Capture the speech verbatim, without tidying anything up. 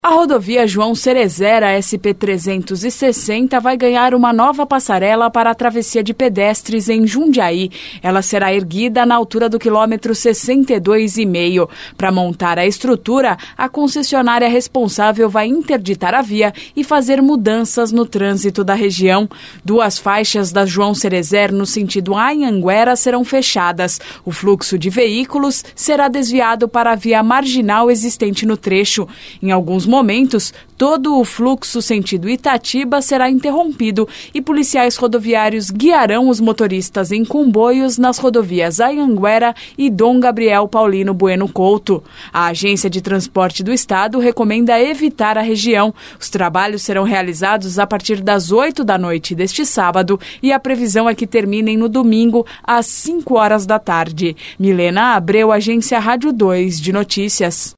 A rodovia João Cerezer, a S P trezentos e sessenta, vai ganhar uma nova passarela para a travessia de pedestres em Jundiaí. Ela será erguida na altura do quilômetro sessenta e dois e meio. Para montar a estrutura, a concessionária responsável vai interditar a via e fazer mudanças no trânsito da região. Duas faixas da João Cerezer no sentido Anhanguera serão fechadas. O fluxo de veículos será desviado para a via marginal existente no trecho. Em alguns momentos, todo o fluxo sentido Itatiba será interrompido e policiais rodoviários guiarão os motoristas em comboios nas rodovias Anhanguera e Dom Gabriel Paulino Bueno Couto. A Agência de Transporte do Estado recomenda evitar a região. Os trabalhos serão realizados a partir das oito da noite deste sábado e a previsão é que terminem no domingo às cinco horas da tarde. Milena Abreu, Agência Rádio dois de Notícias.